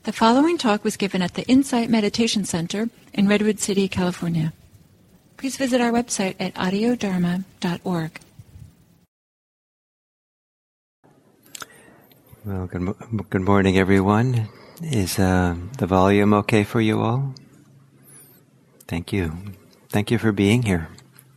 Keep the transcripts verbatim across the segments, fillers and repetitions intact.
The following talk was given at the Insight Meditation Center in Redwood City, California. Please visit our website at audio dharma dot org. Well, good, mo- good morning, everyone. Is uh, the volume okay for you all? Thank you. Thank you for being here.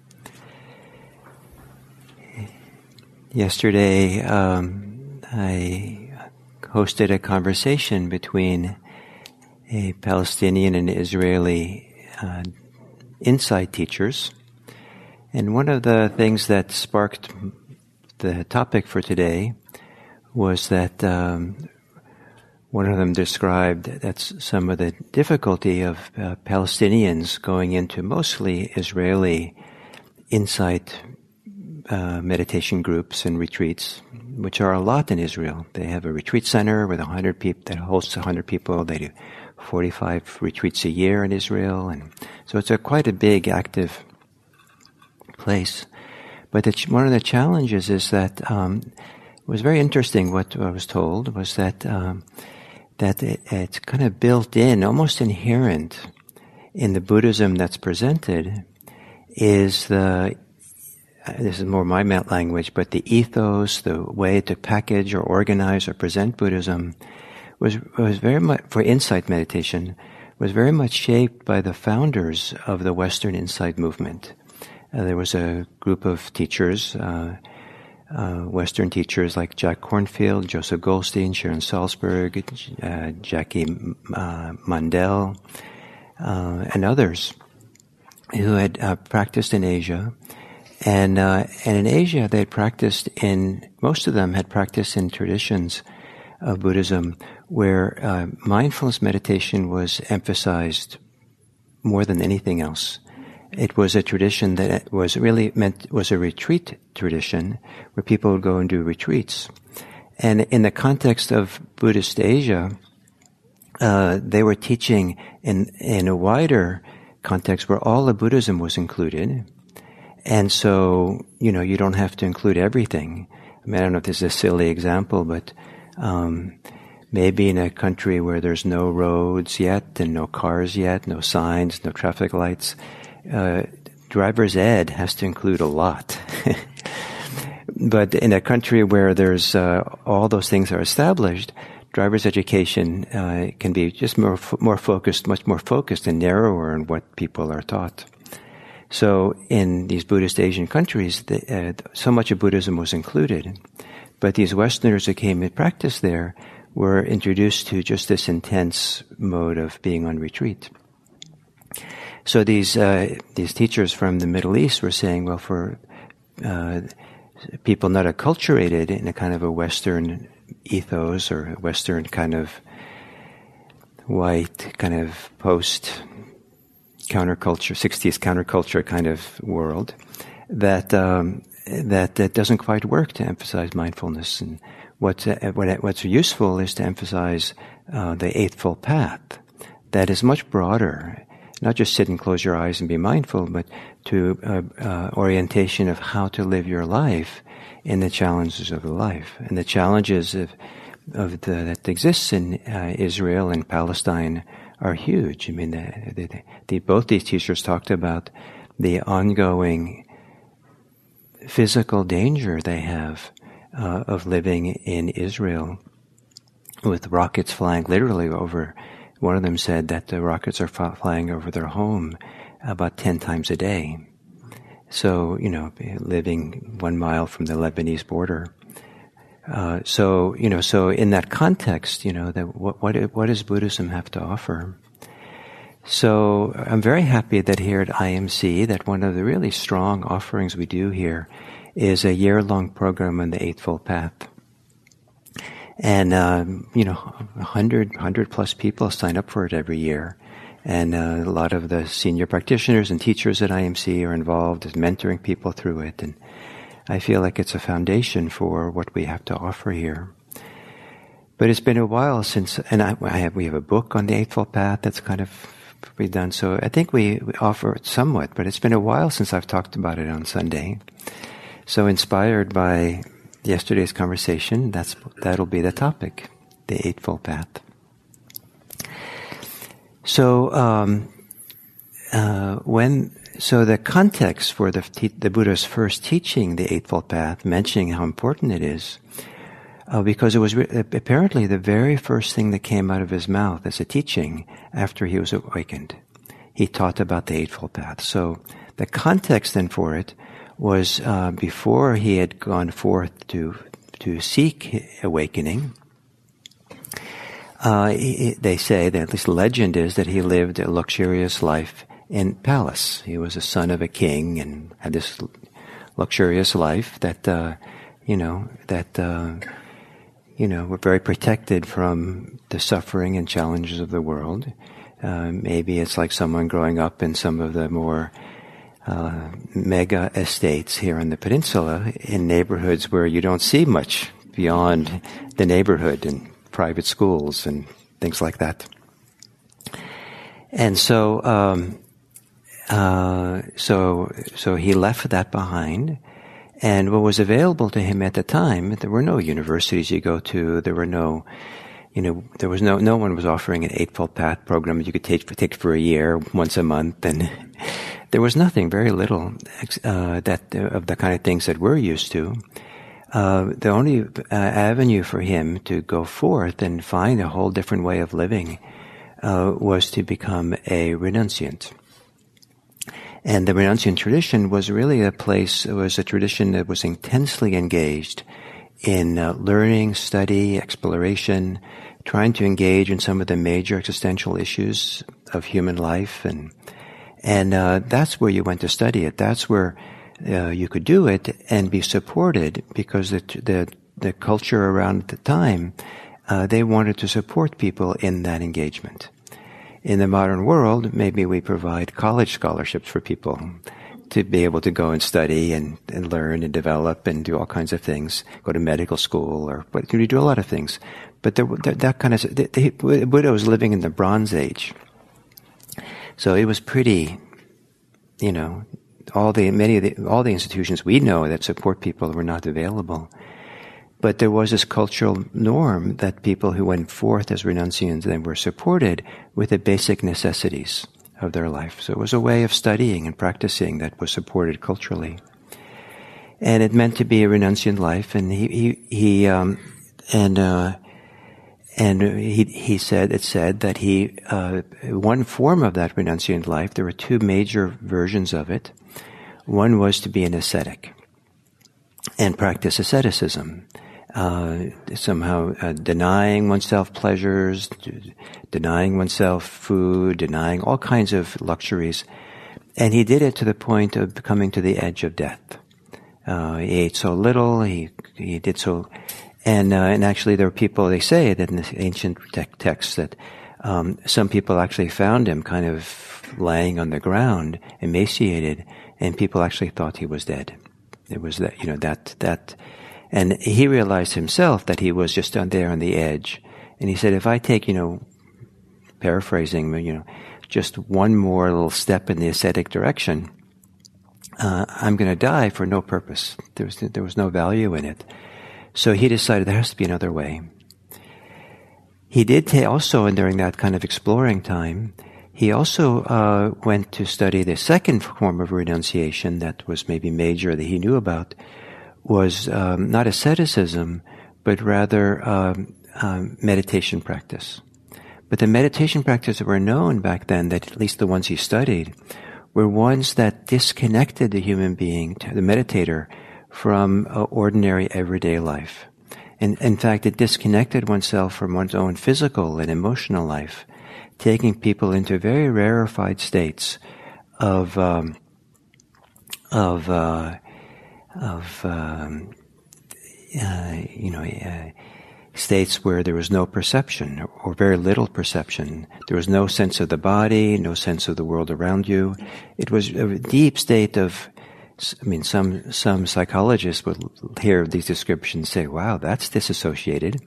Yesterday, um, I hosted a conversation between a Palestinian and Israeli uh, Insight teachers. And one of the things that sparked the topic for today was that um, one of them described that's some of the difficulty of uh, Palestinians going into mostly Israeli Insight uh, meditation groups and retreats, which are a lot in Israel. They have a retreat center with a hundred people that hosts a hundred people. They do forty-five retreats a year in Israel, and so it's a quite a big, active place. But the ch- one of the challenges is that um, it was very interesting. What I was told was that um, that it, it's kind of built in, almost inherent in the Buddhism that's presented, is the this is more my language, but the ethos, the way to package or organize or present Buddhism was was very much, for insight meditation, was very much shaped by the founders of the Western Insight movement. Uh, there was a group of teachers, uh, uh, Western teachers like Jack Kornfield, Joseph Goldstein, Sharon Salzberg, uh, Jackie uh, Mandel, uh, and others who had uh, practiced in Asia. And uh, and in Asia, they had practiced in, most of them had practiced in traditions of Buddhism where uh, mindfulness meditation was emphasized more than anything else. It was a tradition that was really meant, was a retreat tradition where people would go and do retreats. And in the context of Buddhist Asia, uh, they were teaching in, in a wider context where all of Buddhism was included. And so, you know, you don't have to include everything. I mean, I don't know if this is a silly example, but um, maybe in a country where there's no roads yet and no cars yet, no signs, no traffic lights, uh, driver's ed has to include a lot. But in a country where there's uh, all those things are established, driver's education uh, can be just more more focused, much more focused and narrower in what people are taught. So in these Buddhist Asian countries, the, uh, so much of Buddhism was included. But these Westerners who came and practiced there were introduced to just this intense mode of being on retreat. So these uh, these teachers from the Middle East were saying, well, for uh, people not acculturated in a kind of a Western ethos or a Western kind of white kind of post counterculture, sixties counterculture kind of world, that um, that that doesn't quite work to emphasize mindfulness. And what's uh, what, what's useful is to emphasize uh, the Eightfold Path. That is much broader, not just sit and close your eyes and be mindful, but to uh, uh, orientation of how to live your life in the challenges of the life and the challenges of of the that exists in uh, Israel and Palestine are huge. I mean, the, the, the, both these teachers talked about the ongoing physical danger they have uh, of living in Israel with rockets flying literally over. One of them said that the rockets are f- flying over their home about ten times a day. So, you know, living one mile from the Lebanese border. Uh, so, you know, so in that context, you know, that what, what, what does Buddhism have to offer? So I'm very happy that here at I M C, that one of the really strong offerings we do here is a year-long program on the Eightfold Path. And, um, you know, one hundred, one hundred plus people sign up for it every year. And uh, a lot of the senior practitioners and teachers at I M C are involved as mentoring people through it. And I feel like it's a foundation for what we have to offer here. But it's been a while since, and I, I have, we have a book on the Eightfold Path that's kind of been done. So I think we, we offer it somewhat, but it's been a while since I've talked about it on Sunday. So inspired by yesterday's conversation, that's that'll be the topic, the Eightfold Path. So, um, uh, when so the context for the the Buddha's first teaching, the Eightfold Path, mentioning how important it is, uh, because it was re- apparently the very first thing that came out of his mouth as a teaching after he was awakened. He taught about the Eightfold Path. So the context then for it was uh, before he had gone forth to to seek awakening. Uh, he, they say that, at least legend is, that he lived a luxurious life in palace. He was a son of a king and had this luxurious life that, uh, you know, that, uh, you know, were very protected from the suffering and challenges of the world. Uh, maybe it's like someone growing up in some of the more uh, mega estates here on the peninsula, in neighborhoods where you don't see much beyond the neighborhood and private schools and things like that. And so, um, uh, so, so he left that behind. And what was available to him at the time, there were no universities you go to. There were no, you know, there was no, no one was offering an Eightfold Path program that you could take for, take for a year, once a month. And there was nothing, very little, uh, that, uh, of the kind of things that we're used to. Uh, the only uh, avenue for him to go forth and find a whole different way of living uh, was to become a renunciant. And the renunciant tradition was really a place, it was a tradition that was intensely engaged in uh, learning, study, exploration, trying to engage in some of the major existential issues of human life. And, and uh, that's where you went to study it. That's where Uh, you could do it and be supported, because the the, the culture around the time, uh, they wanted to support people in that engagement. In the modern world, maybe we provide college scholarships for people to be able to go and study and, and learn and develop and do all kinds of things, go to medical school, or but you do a lot of things. But there, that, that kind of, the, the, Buddha was living in the Bronze Age. So it was pretty, you know, all the, many of the, all the institutions we know that support people were not available. But there was this cultural norm that people who went forth as renunciants then were supported with the basic necessities of their life. So it was a way of studying and practicing that was supported culturally. And it meant to be a renunciant life. And he, he, he um, and, uh, and he, he said, it said that he, uh, one form of that renunciant life, there were two major versions of it. One was to be an ascetic and practice asceticism, uh, somehow uh, denying oneself pleasures, d- denying oneself food, denying all kinds of luxuries. And he did it to the point of coming to the edge of death. Uh, he ate so little, he he did so, and uh, and actually there were people, they say that in the ancient te- texts that um, some people actually found him kind of laying on the ground, emaciated, and people actually thought he was dead. It was that, you know, that, that, and he realized himself that he was just down there on the edge. And he said, if I take, you know, paraphrasing, you know, just one more little step in the ascetic direction, uh, I'm going to die for no purpose. There was, there was no value in it. So he decided there has to be another way. He did ta- also, and during that kind of exploring time, he also uh, went to study the second form of renunciation that was maybe major that he knew about, was um, not asceticism, but rather um, um, meditation practice. But the meditation practices that were known back then, that at least the ones he studied, were ones that disconnected the human being, the meditator, from uh, ordinary everyday life. And in fact, it disconnected oneself from one's own physical and emotional life, taking people into very rarefied states of um, of uh, of um, uh, you know uh, states where there was no perception or very little perception. There was no sense of the body, no sense of the world around you. It was a deep state of. I mean, some some psychologists would hear these descriptions and say, "Wow, that's disassociated."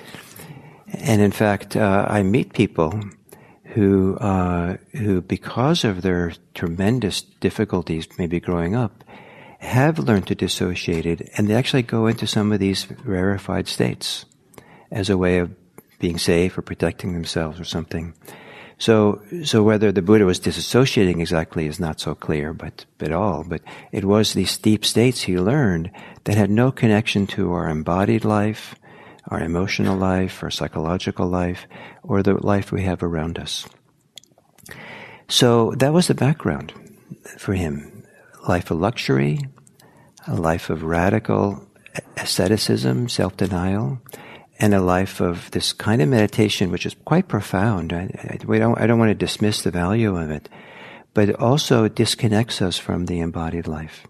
And in fact, uh, I meet people who, uh, who, because of their tremendous difficulties, maybe growing up, have learned to dissociate it, and they actually go into some of these rarefied states as a way of being safe or protecting themselves or something. So, so whether the Buddha was disassociating exactly is not so clear, but at all. But it was these deep states he learned that had no connection to our embodied life, our emotional life, our psychological life, or the life we have around us. So that was the background for him. Life of luxury, a life of radical asceticism, self-denial, and a life of this kind of meditation, which is quite profound. I, I, we don't, I don't want to dismiss the value of it, but it also disconnects us from the embodied life.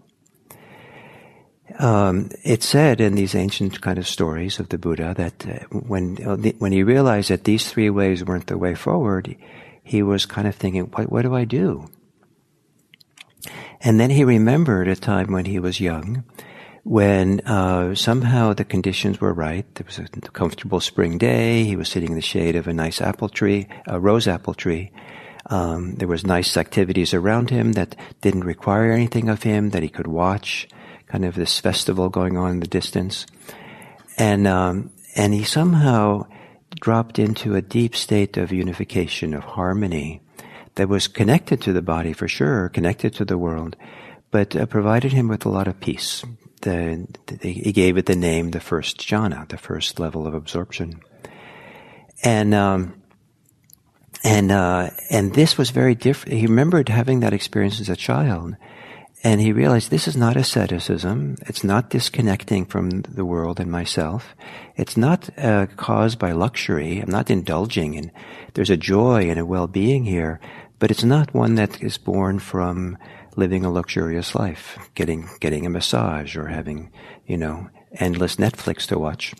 Um, it's said in these ancient kind of stories of the Buddha that uh, when when he realized that these three ways weren't the way forward, he was kind of thinking, what, what do I do? And then he remembered a time when he was young, when uh, somehow the conditions were right. There was a comfortable spring day. He was sitting in the shade of a nice apple tree, a rose apple tree. Um, there was nice activities around him that didn't require anything of him, that he could watch, kind of this festival going on in the distance. And um, and he somehow dropped into a deep state of unification, of harmony, that was connected to the body for sure, connected to the world, but uh, provided him with a lot of peace. The, the, he gave it the name, the first jhana, the first level of absorption. And, um, and, uh, and this was very different. He remembered having that experience as a child, and he realized this is not asceticism. It's not disconnecting from the world and myself. It's not, uh, caused by luxury. I'm not indulging in, there's a joy and a well-being here, but it's not one that is born from living a luxurious life, getting getting a massage or having, you know, endless Netflix to watch.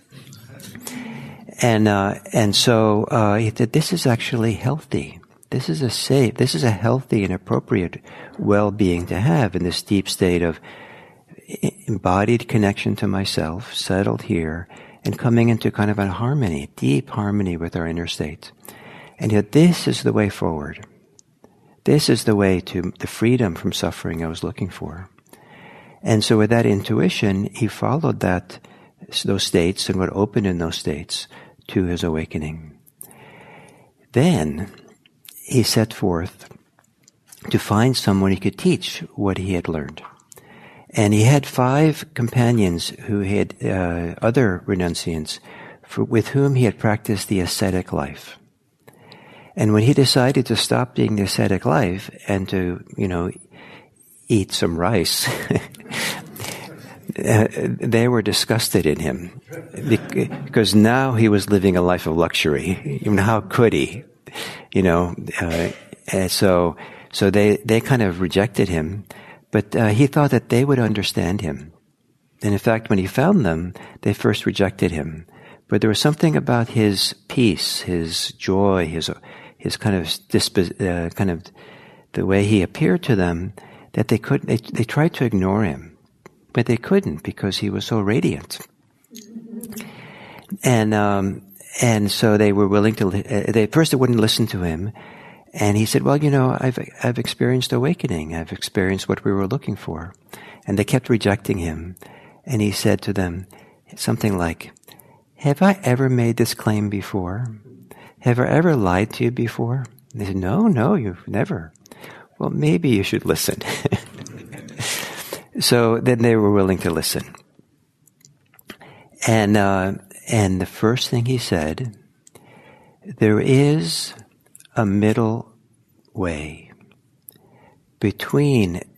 And uh, and so uh, he said, this is actually healthy. This is a safe. This is a healthy and appropriate well-being to have in this deep state of embodied connection to myself, settled here, and coming into kind of a harmony, deep harmony with our inner state. And yet, this is the way forward. This is the way to the freedom from suffering I was looking for. And so with that intuition, he followed that, those states and what opened in those states to his awakening. Then he set forth to find someone he could teach what he had learned. And he had five companions who had, uh, other renunciants for, with whom he had practiced the ascetic life. And when he decided to stop being the ascetic life and to, you know, eat some rice, uh, they were disgusted in him because now he was living a life of luxury. Even how could he, you know? Uh, and so, so they they kind of rejected him, but uh, he thought that they would understand him. And in fact, when he found them, they first rejected him. But there was something about his peace, his joy, his his kind of disp- uh, kind of the way he appeared to them that they could they, they tried to ignore him, but they couldn't because he was so radiant. And um, and so they were willing to. Uh, they first they wouldn't listen to him, and he said, "Well, you know, I've I've experienced awakening. I've experienced what we were looking for," and they kept rejecting him. And he said to them something like, "Have I ever made this claim before? Have I ever lied to you before?" And they said, "No, no, you've never." "Well, maybe you should listen." So then they were willing to listen. And uh, and the first thing he said, there is a middle way between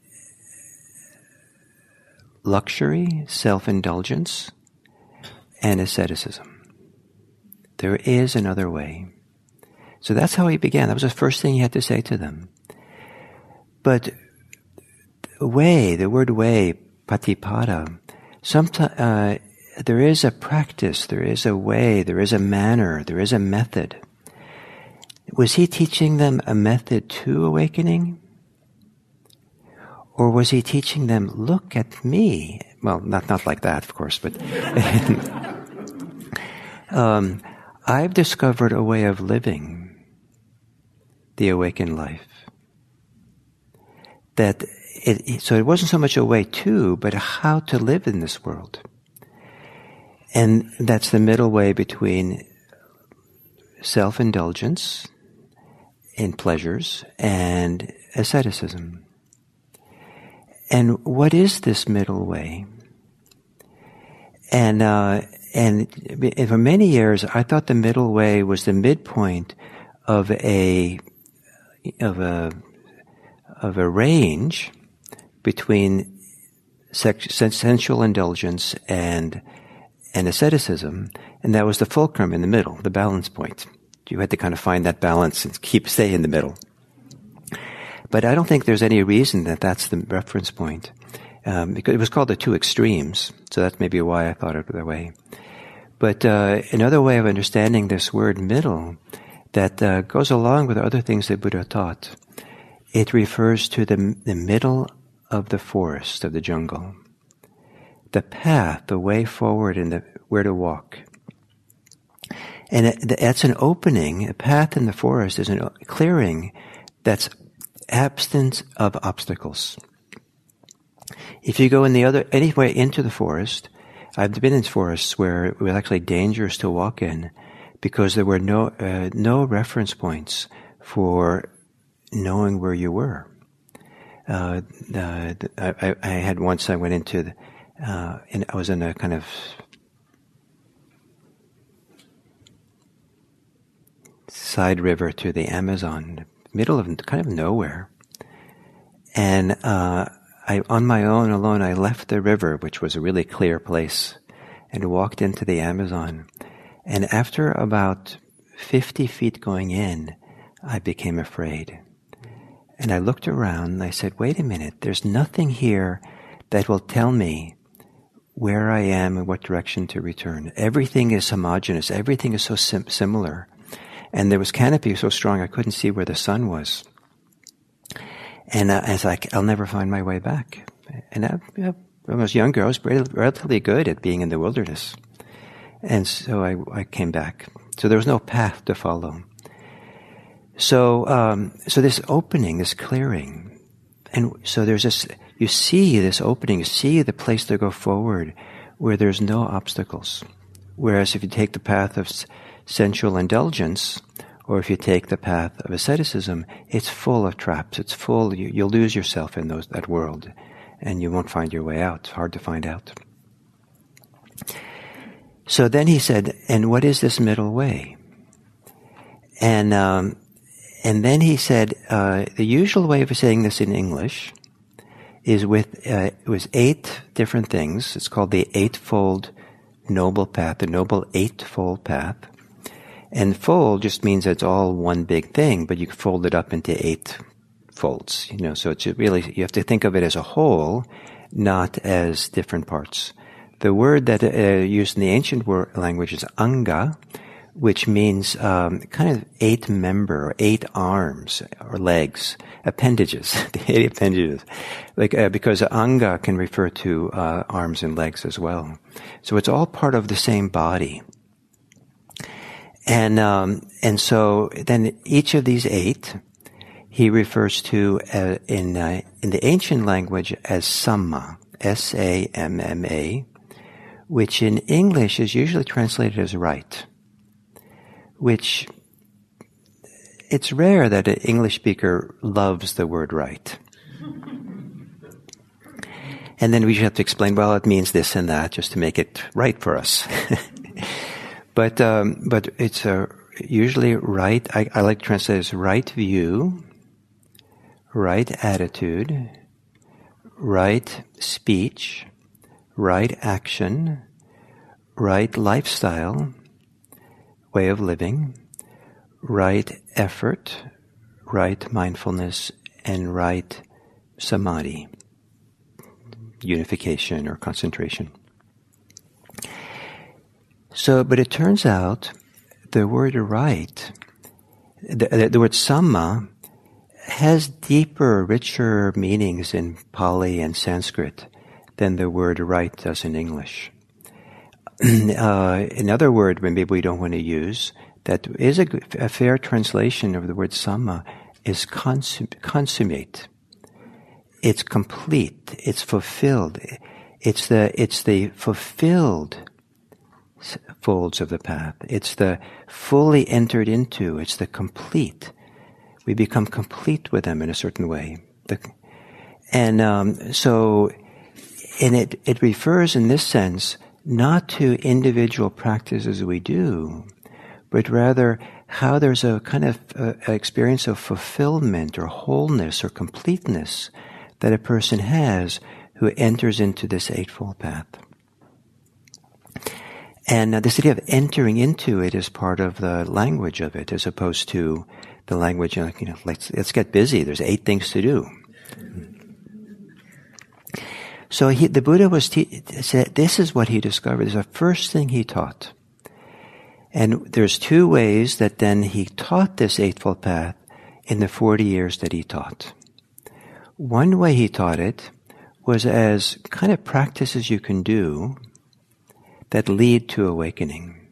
luxury, self-indulgence, and asceticism. There is another way. So that's how he began. That was the first thing he had to say to them. But the way, the word way, patipada, sometimes uh, there is a practice, there is a way, there is a manner, there is a method. Was he teaching them a method to awakening? Or was he teaching them, look at me? Well, not not like that, of course, but um, I've discovered a way of living the awakened life. That it, so it wasn't so much a way to, but how to live in this world. And that's the middle way between self-indulgence in pleasures and asceticism. And what is this middle way? And uh, and for many years, I thought the middle way was the midpoint of a of a of a range between sex, sensual indulgence and and asceticism, and that was the fulcrum in the middle, the balance point. You had to kind of find that balance and keep stay in the middle. But I don't think there's any reason that that's the reference point, um, because it was called the two extremes. So that's maybe why I thought it that way. But uh, another way of understanding this word "middle" that uh, goes along with other things that Buddha taught. It refers to the the middle of the forest, of the jungle, the path, the way forward, and the where to walk. And it, that's an opening. A path in the forest is a clearing that's absence of obstacles. If you go in the other any way into the forest, I've been in forests where it was actually dangerous to walk in because there were no uh, no reference points for knowing where you were. Uh, the, I, I had once I went into the, uh, and I was in a kind of side river to the Amazon, middle of kind of nowhere, and uh, I, on my own, alone, I left the river, which was a really clear place, and walked into the Amazon. And after about fifty feet going in, I became afraid. And I looked around and I said, wait a minute, there's nothing here that will tell me where I am and what direction to return. Everything is homogeneous. Everything is so sim- similar. And there was canopy so strong I couldn't see where the sun was. And uh, I was like, I'll never find my way back. And I, you know, when I was younger, I was relatively good at being in the wilderness. And so I, I came back. So there was no path to follow. So, um, so this opening, this clearing, and so there's this, you see this opening, you see the place to go forward where there's no obstacles. Whereas if you take the path of sensual indulgence, or if you take the path of asceticism, it's full of traps. It's full, you, you'll lose yourself in those, that world, and you won't find your way out. It's hard to find out. So then he said, and what is this middle way? And, um, and then he said, uh, the usual way of saying this in English is with, uh, it was eight different things. It's called the Eightfold Noble Path, the Noble Eightfold Path. And fold just means it's all one big thing, but you can fold it up into eight folds, you know, so it's really, you have to think of it as a whole, not as different parts. The word that uh, used in the ancient word, language is anga, which means um, kind of eight member, or eight arms, or legs, appendages, the eight appendages. Like, uh, because anga can refer to uh, arms and legs as well. So it's all part of the same body. And um, and so then each of these eight, he refers to uh, in uh, in the ancient language as samma, S A M M A, which in English is usually translated as right. Which it's rare that an English speaker loves the word right. And then we have to explain, well, it means this and that, just to make it right for us. But um, but it's a usually right. I, I like to translate it as right view, right attitude, right speech, right action, right lifestyle, way of living, right effort, right mindfulness, and right samadhi, unification or concentration. So, but it turns out the word right, the, the, the word samma, has deeper, richer meanings in Pali and Sanskrit than the word right does in English. uh, another word maybe we don't want to use that is a, a fair translation of the word samma is consum, consummate. It's complete. It's fulfilled. It's the it's the fulfilled folds of the path. It's the fully entered into. It's the complete. We become complete with them in a certain way. The, and um, so, and it, it refers in this sense not to individual practices we do, but rather how there's a kind of uh, experience of fulfillment or wholeness or completeness that a person has who enters into this Eightfold Path. And uh, this idea of entering into it is part of the language of it, as opposed to the language, you know, let's, let's get busy. There's eight things to do. So he, the Buddha was te- said this is what he discovered. This is the first thing he taught. And there's two ways that then he taught this Eightfold Path in the forty years that he taught. One way he taught it was as kind of practices you can do that lead to awakening.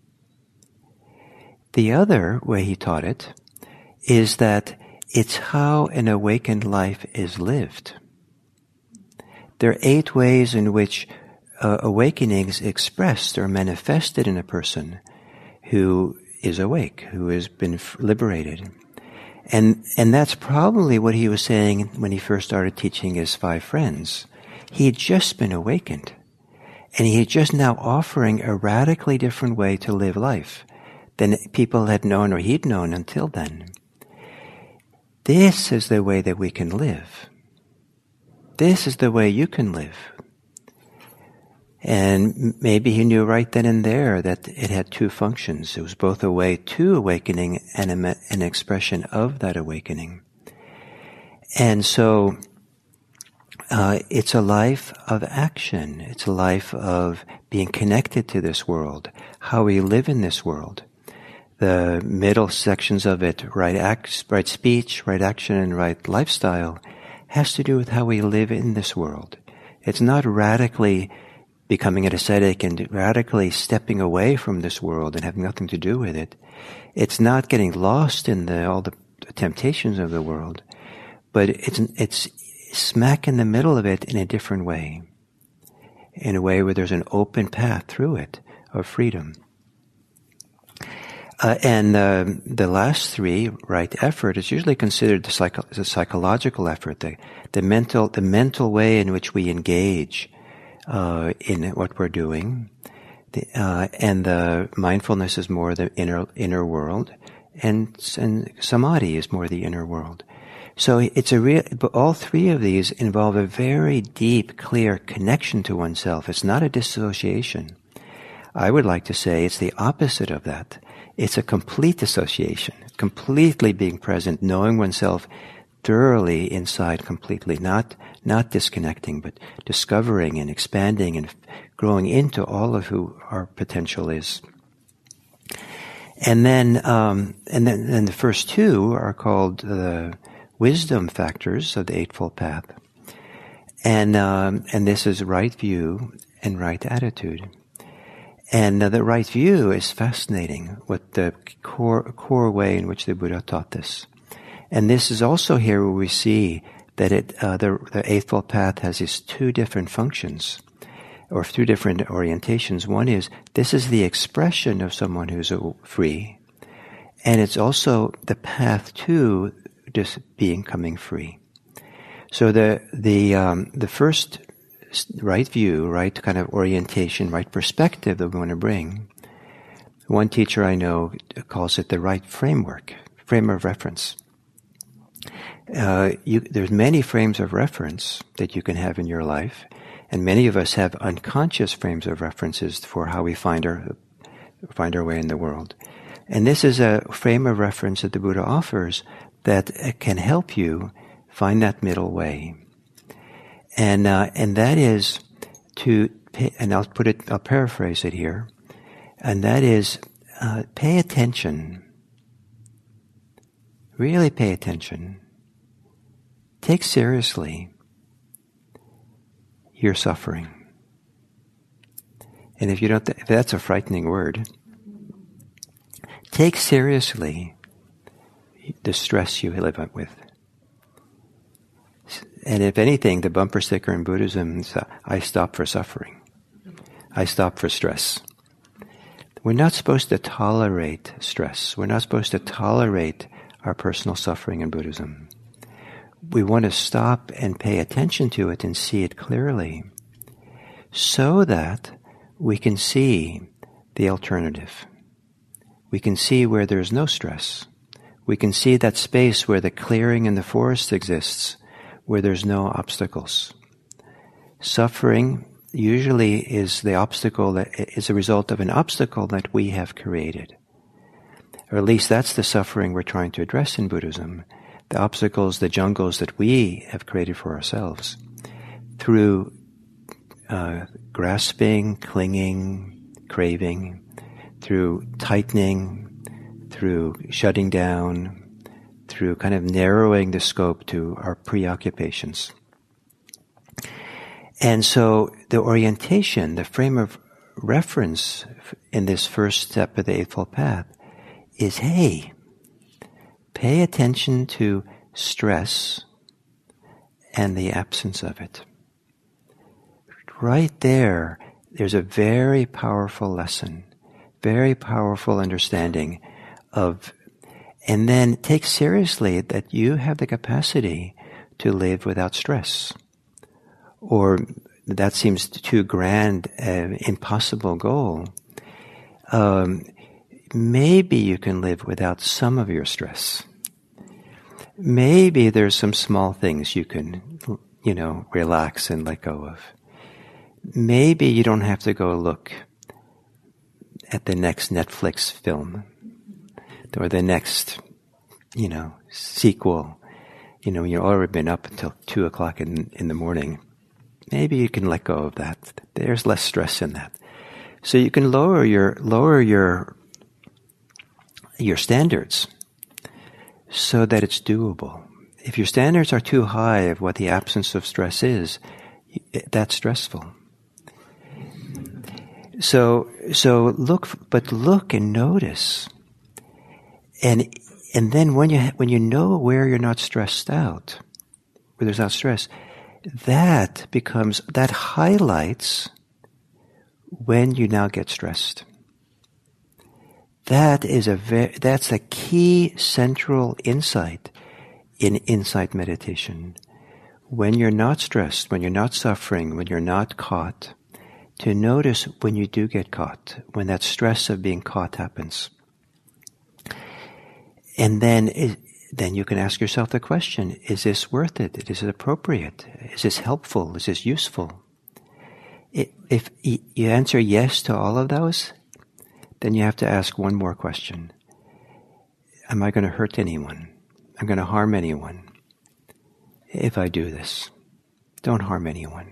The other way he taught it is that it's how an awakened life is lived. There are eight ways in which uh, awakening is expressed or manifested in a person who is awake, who has been f- liberated. And and that's probably what he was saying when he first started teaching his five friends. He had just been awakened. And he is just now offering a radically different way to live life than people had known or he'd known until then. This is the way that we can live. This is the way you can live. And maybe he knew right then and there that it had two functions. It was both a way to awakening and a, an expression of that awakening. And so Uh, it's a life of action. It's a life of being connected to this world, how we live in this world. The middle sections of it, right act, right speech, right action, and right lifestyle, has to do with how we live in this world. It's not radically becoming an ascetic and radically stepping away from this world and having nothing to do with it. It's not getting lost in the, all the temptations of the world, but it's it's smack in the middle of it in a different way, in a way where there's an open path through it of freedom. Uh, and uh, the last three, right effort, is usually considered the, psycho- the psychological effort, the, the mental, the mental way in which we engage uh, in what we're doing. The, uh, and the mindfulness is more the inner inner world, and, and samadhi is more the inner world. So it's a real, but all three of these involve a very deep, clear connection to oneself. It's not a dissociation. I would like to say it's the opposite of that. It's a complete association, completely being present, knowing oneself thoroughly inside completely, not, not disconnecting, but discovering and expanding and growing into all of who our potential is. And then, um, and then, then the first two are called the uh, wisdom factors of the Eightfold Path. And, um, and this is right view and right attitude. And uh, the right view is fascinating, what the core, core way in which the Buddha taught this. And this is also here where we see that it, uh, the, the Eightfold Path has these two different functions, or two different orientations. One is, this is the expression of someone who's free. And it's also the path to just being coming free. So the the um, the first right view, right kind of orientation, right perspective that we want to bring. One teacher I know calls it the right framework, frame of reference. Uh, you, there's many frames of reference that you can have in your life, and many of us have unconscious frames of references for how we find our find our way in the world. And this is a frame of reference that the Buddha offers that can help you find that middle way. And uh, and that is to, pay, and I'll put it, I'll paraphrase it here, and that is uh, pay attention. Really pay attention. Take seriously your suffering. And if you don't, th- if that's a frightening word, take seriously the stress you live with. And if anything, the bumper sticker in Buddhism is, uh, I stop for suffering. I stop for stress. We're not supposed to tolerate stress. We're not supposed to tolerate our personal suffering in Buddhism. We want to stop and pay attention to it and see it clearly so that we can see the alternative. We can see where there's no stress. We can see that space where the clearing in the forest exists, where there's no obstacles. Suffering usually is the obstacle that is a result of an obstacle that we have created. Or at least that's the suffering we're trying to address in Buddhism. The obstacles, the jungles that we have created for ourselves through uh, grasping, clinging, craving, through tightening, through shutting down, through kind of narrowing the scope to our preoccupations. And so the orientation, the frame of reference in this first step of the Eightfold Path is, hey, pay attention to stress and the absence of it. Right there, there's a very powerful lesson, very powerful understanding of, and then take seriously that you have the capacity to live without stress. Or that seems too grand, an impossible goal. Um, maybe you can live without some of your stress. Maybe there's some small things you can, you know, relax and let go of. Maybe you don't have to go look at the next Netflix film or the next, you know, sequel. You know, you've already been up until two o'clock in, in the morning. Maybe you can let go of that. There's less stress in that. So you can lower your lower your your standards so that it's doable. If your standards are too high of what the absence of stress is, that's stressful. So so look, but look and notice, and and then when you when you know where you're not stressed out, where there's not stress, that becomes that highlights when you now get stressed. That is a ve- that's a key central insight in insight meditation. When you're not stressed, when you're not suffering, when you're not caught, to notice when you do get caught, when that stress of being caught happens. And then it, then you can ask yourself the question, is this worth it? Is it appropriate? Is this helpful? Is this useful? It, if you answer yes to all of those, then you have to ask one more question. Am I going to hurt anyone? I'm going to harm anyone if I do this. Don't harm anyone.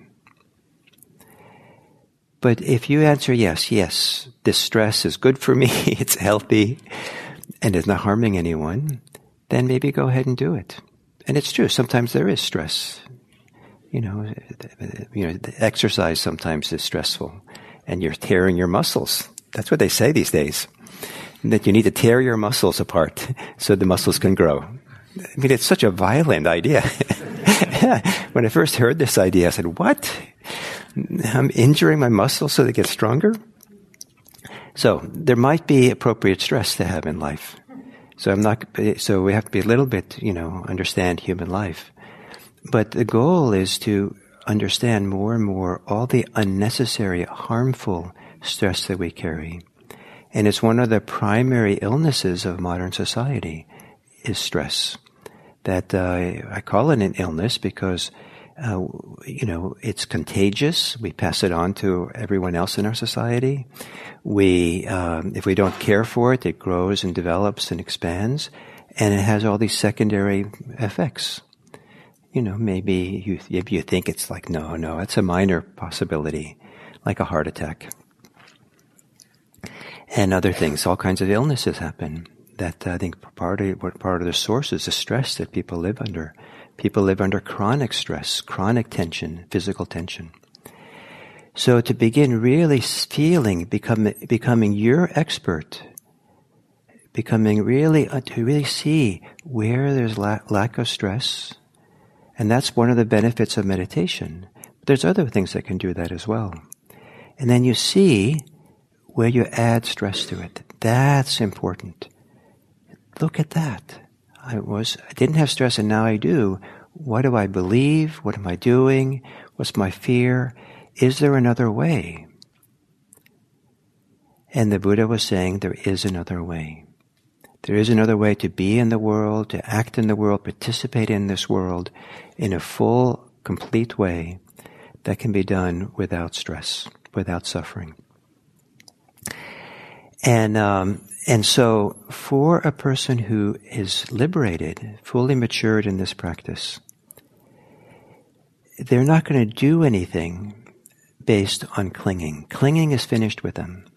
But if you answer yes, yes, this stress is good for me, it's healthy, and it's not harming anyone, then maybe go ahead and do it. And it's true, sometimes there is stress. You know, you know, the exercise sometimes is stressful, and you're tearing your muscles. That's what they say these days, that you need to tear your muscles apart so the muscles can grow. I mean, it's such a violent idea. When I first heard this idea, I said, what? I'm injuring my muscles so they get stronger? So there might be appropriate stress to have in life. So I'm not, so we have to be a little bit, you know, understand human life. But the goal is to understand more and more all the unnecessary, harmful stress that we carry. And it's one of the primary illnesses of modern society is stress. That uh, I call it an illness because, uh, you know, it's contagious. We pass it on to everyone else in our society. We, um, if we don't care for it, it grows and develops and expands, and it has all these secondary effects. You know, maybe you, maybe you think it's like, no, no, it's a minor possibility, like a heart attack. And other things, all kinds of illnesses happen. That uh, I think part of what part of the source is the stress that people live under. People live under chronic stress, chronic tension, physical tension. So to begin really feeling, become, becoming your expert, becoming really, uh, to really see where there's la- lack of stress, and that's one of the benefits of meditation. But there's other things that can do that as well. And then you see where you add stress to it. That's important. Look at that. I was, I didn't have stress and now I do. What do I believe? What am I doing? What's my fear? Is there another way? And the Buddha was saying there is another way. There is another way to be in the world, to act in the world, participate in this world in a full, complete way that can be done without stress, without suffering. And um, and so for a person who is liberated, fully matured in this practice, they're not going to do anything based on clinging. Clinging is finished with them.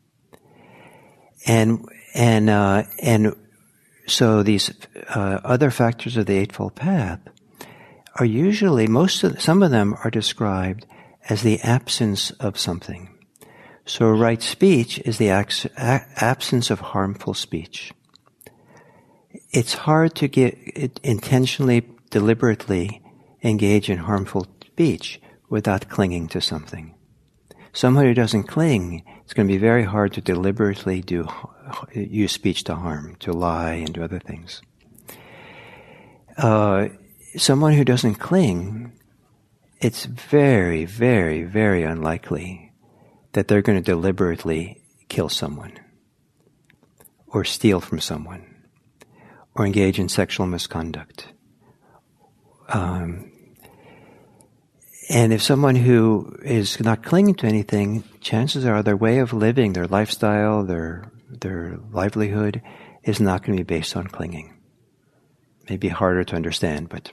And and uh, and so these uh, other factors of the Eightfold Path are usually, most of some of them are described as the absence of something. So right speech is the ac- a- absence of harmful speech. It's hard to get it intentionally, deliberately engage in harmful speech without clinging to something. Someone who doesn't cling, it's going to be very hard to deliberately do use speech to harm, to lie, and do other things. Uh, someone who doesn't cling, it's very, very, very unlikely that they're going to deliberately kill someone, or steal from someone, or engage in sexual misconduct. Um, and if someone who is not clinging to anything, chances are their way of living, their lifestyle, their their livelihood is not going to be based on clinging. Maybe harder to understand, but...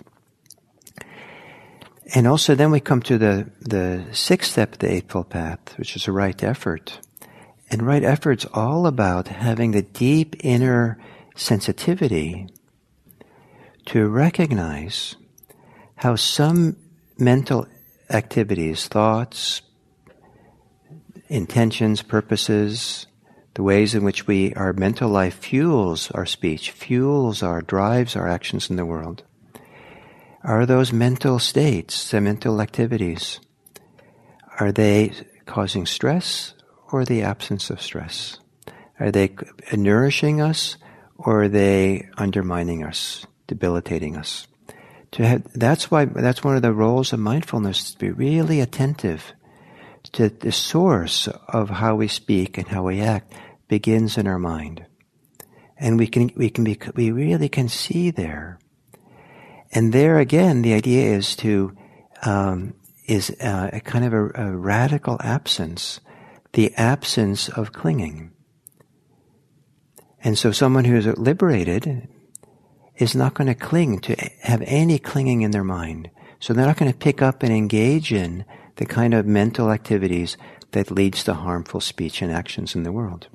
And also then we come to the, the sixth step of the Eightfold Path, which is a right effort. And right effort's all about having the deep inner sensitivity to recognize how some mental activities, thoughts, intentions, purposes, the ways in which we, our mental life fuels our speech, fuels our, drives our actions in the world, are those mental states, the mental activities, are they causing stress or the absence of stress? Are they nourishing us or are they undermining us, debilitating us? To have, that's why, that's one of the roles of mindfulness, to be really attentive to the source of how we speak and how we act begins in our mind. And we can, we can be, we really can see there. And there again, the idea is to, um, is uh, a kind of a, a radical absence, the absence of clinging. And so someone who is liberated is not going to cling to have any clinging in their mind. So they're not going to pick up and engage in the kind of mental activities that leads to harmful speech and actions in the world.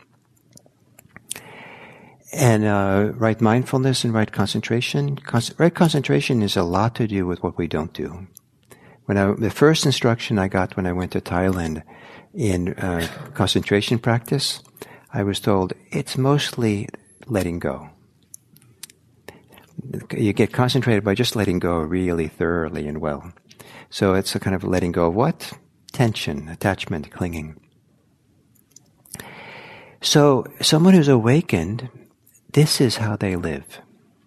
And uh, right mindfulness and right concentration. Con- right concentration is a lot to do with what we don't do. When I, the first instruction I got when I went to Thailand in uh, concentration practice, I was told it's mostly letting go. You get concentrated by just letting go really thoroughly and well. So it's a kind of letting go of what? Tension, attachment, clinging. So someone who's awakened, this is how they live.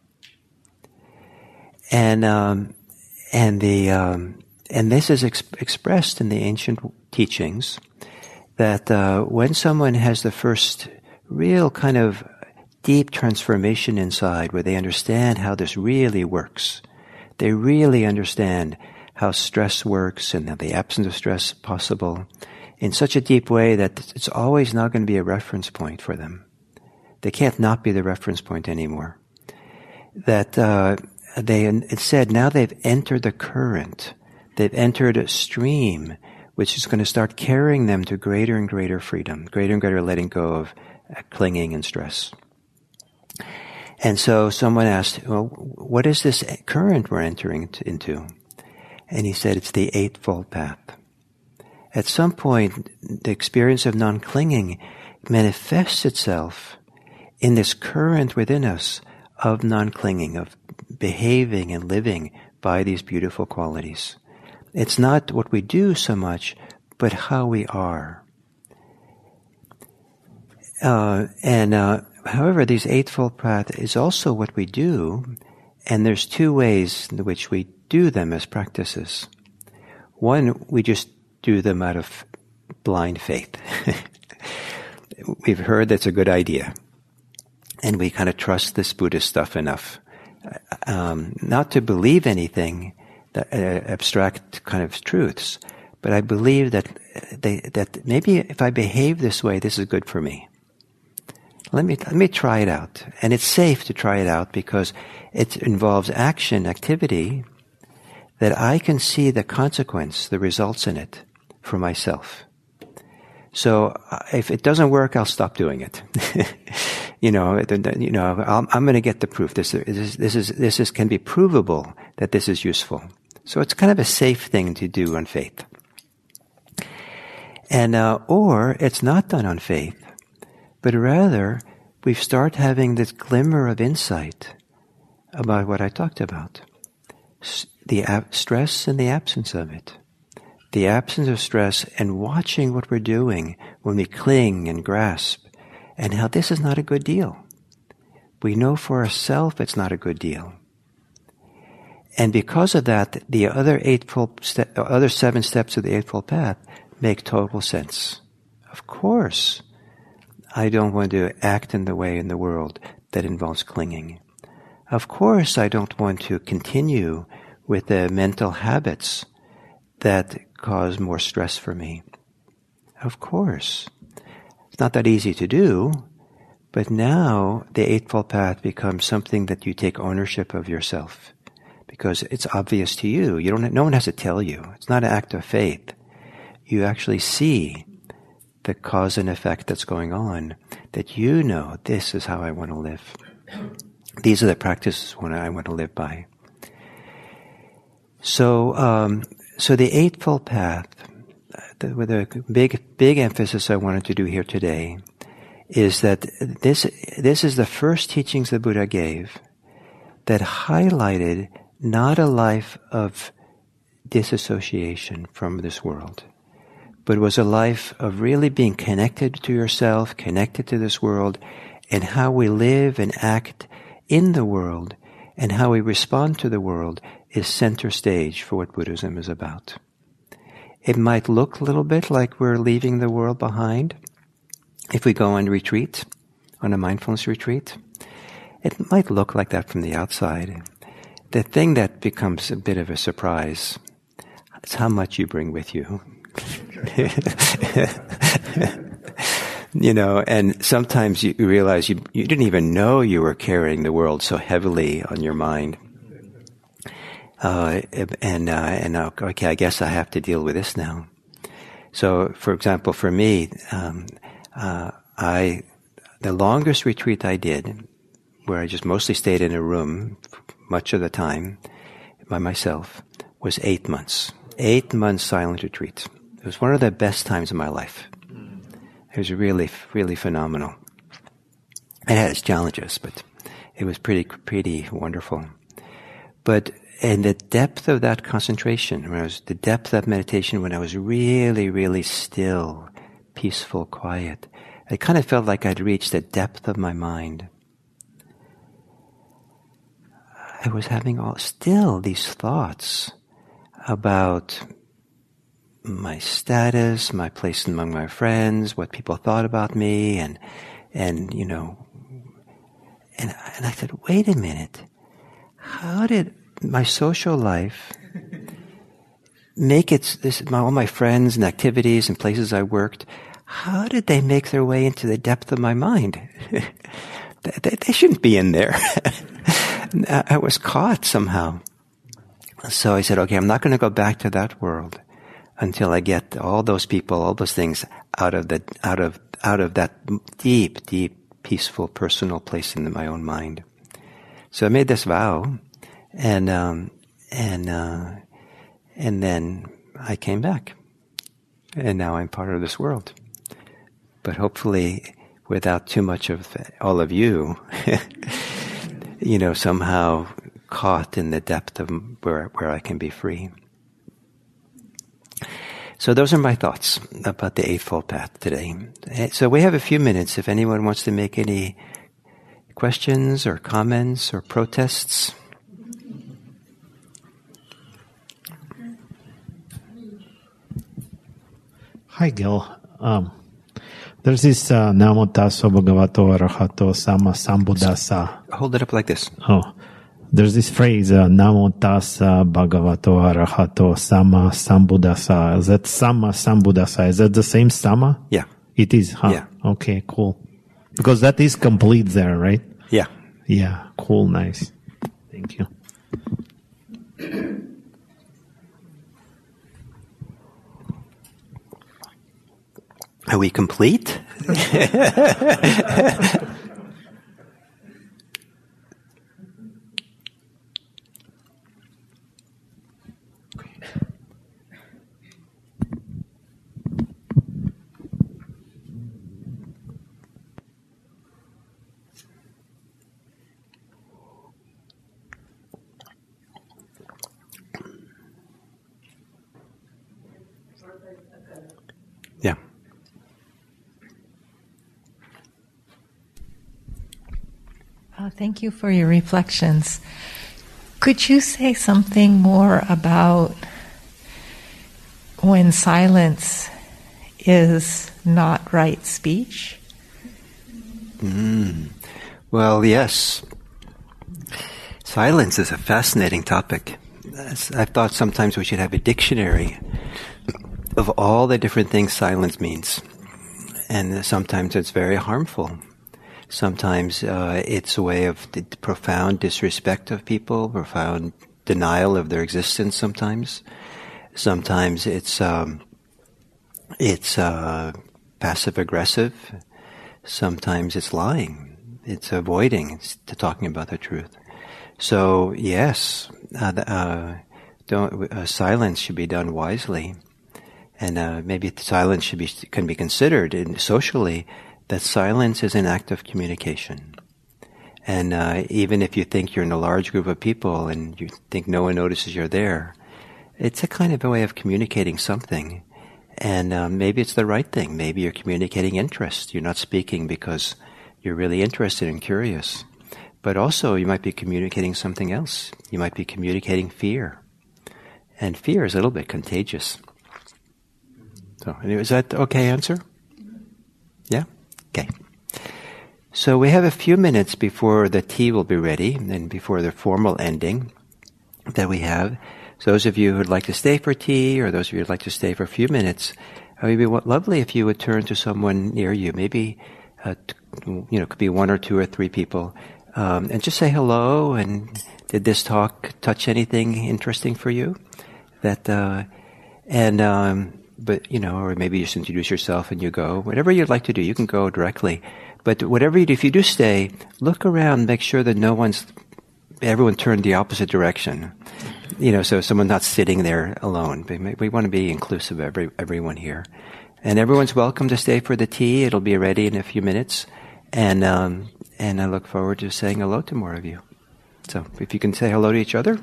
And um, and the um, and this is ex- expressed in the ancient teachings that uh, when someone has the first real kind of deep transformation inside, where they understand how this really works, they really understand how stress works and that the absence of stress is possible in such a deep way that it's always not going to be a reference point for them. They can't not be the reference point anymore. That uh, they, it said, now they've entered the current. They've entered a stream which is going to start carrying them to greater and greater freedom, greater and greater letting go of uh, clinging and stress. And so someone asked, well, what is this current we're entering into? And he said, it's the Eightfold Path. At some point, the experience of non-clinging manifests itself in this current within us of non-clinging, of behaving and living by these beautiful qualities. It's not what we do so much, but how we are. Uh, and uh, however, these Eightfold Path is also what we do, and there's two ways in which we do them as practices. One, we just do them out of blind faith. We've heard that's a good idea, and we kind of trust this Buddhist stuff enough, um, not to believe anything, that, uh, abstract kind of truths, but I believe that they, that maybe if I behave this way, this is good for me. Let me let me try it out, and it's safe to try it out because it involves action, activity, that I can see the consequence, the results in it for myself. So if it doesn't work, I'll stop doing it. you know, you know, I'm, I'm going to get the proof. This, this, this is this is can be provable that this is useful. So it's kind of a safe thing to do on faith. And uh, or it's not done on faith, but rather we start having this glimmer of insight about what I talked about, the ab- stress and the absence of it. The absence of stress and watching what we're doing when we cling and grasp, and how this is not a good deal. We know for ourselves it's not a good deal. And because of that, the other eightfold ste- other seven steps of the Eightfold Path make total sense. Of course, I don't want to act in the way in the world that involves clinging. Of course, I don't want to continue with the mental habits that cause more stress for me. Of course. It's not that easy to do, but now the Eightfold Path becomes something that you take ownership of yourself because it's obvious to you. You don't. No one has to tell you. It's not an act of faith. You actually see the cause and effect that's going on, that you know this is how I want to live. These are the practices when I want to live by. So, um, so the Eightfold Path, the, with a big, big emphasis I wanted to do here today, is that this, this is the first teachings the Buddha gave that highlighted not a life of disassociation from this world, but was a life of really being connected to yourself, connected to this world, and how we live and act in the world, and how we respond to the world is center stage for what Buddhism is about. It might look a little bit like we're leaving the world behind if we go on retreat, on a mindfulness retreat. It might look like that from the outside. The thing that becomes a bit of a surprise is how much you bring with you. You know, and sometimes you realize you, you didn't even know you were carrying the world so heavily on your mind. Uh, and, uh, and, uh, okay, I guess I have to deal with this now. So, for example, for me, um, uh, I, the longest retreat I did, where I just mostly stayed in a room much of the time by myself, was eight months. Eight months silent retreat. It was one of the best times of my life. It was really, really phenomenal. It had its challenges, but it was pretty, pretty wonderful. But and the depth of that concentration, when I was, the depth of meditation, when I was really, really still, peaceful, quiet, I kind of felt like I'd reached the depth of my mind. I was having all still these thoughts about my status, my place among my friends, what people thought about me, and and you know, and and I said, wait a minute, how did my social life make it? This my, all my friends and activities and places I worked, how did they make their way into the depth of my mind? they, they shouldn't be in there. I was caught somehow. So I said, okay, I'm not going to go back to that world until I get all those people, all those things out of the out of out of that deep, deep, peaceful, personal place in my own mind. So I made this vow, and um, and uh, and then I came back, and now I'm part of this world. But hopefully, without too much of all of you, you know, somehow caught in the depth of where where I can be free. So those are my thoughts about the Eightfold Path today. So we have a few minutes if anyone wants to make any questions or comments or protests? Hi, Gil. Um, there's this uh, Namo Tasso Bhagavato Arahato Sama Sambuddhassa. Hold it up like this. Oh, there's this phrase, uh, Namo Tassa Bhagavato Arahato Sama Sambuddhassa. Is that Sama Sambuddhassa? Is that the same Sama? Yeah. It is, huh? Yeah. Okay, cool. Because that is complete there, right? Yeah. Yeah, cool, nice. Thank you. Are we complete? Yeah. Uh, thank you for your reflections. Could you say something more about when silence is not right speech? Mm. Well, yes. Silence is a fascinating topic. I've thought sometimes we should have a dictionary of all the different things silence means. And sometimes it's very harmful. Sometimes uh, it's a way of d- profound disrespect of people, profound denial of their existence sometimes. Sometimes it's um, it's uh, passive-aggressive. Sometimes it's lying. It's avoiding it's to talking about the truth. So, yes, uh, uh, don't, uh, silence should be done wisely. And uh, maybe silence should be can be considered in, socially that silence is an act of communication. And uh, even if you think you're in a large group of people and you think no one notices you're there, it's a kind of a way of communicating something. And um, maybe it's the right thing. Maybe you're communicating interest. You're not speaking because you're really interested and curious. But also you might be communicating something else. You might be communicating fear. And fear is a little bit contagious. So, is that okay answer? Yeah? Okay. So we have a few minutes before the tea will be ready and before the formal ending that we have. So those of you who would like to stay for tea or those of you who would like to stay for a few minutes, it would be lovely if you would turn to someone near you, maybe, uh, you know, it could be one or two or three people, um, and just say hello and did this talk touch anything interesting for you? That, uh, and, um, but, you know, or maybe you just introduce yourself and you go. Whatever you'd like to do, you can go directly. But whatever you do, if you do stay, look around, make sure that no one's, everyone turned the opposite direction. You know, so someone's not sitting there alone. We want to be inclusive of every, everyone here. And everyone's welcome to stay for the tea. It'll be ready in a few minutes. And, um, and I look forward to saying hello to more of you. So if you can say hello to each other.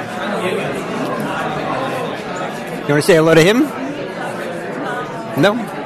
You want to say hello to him? No?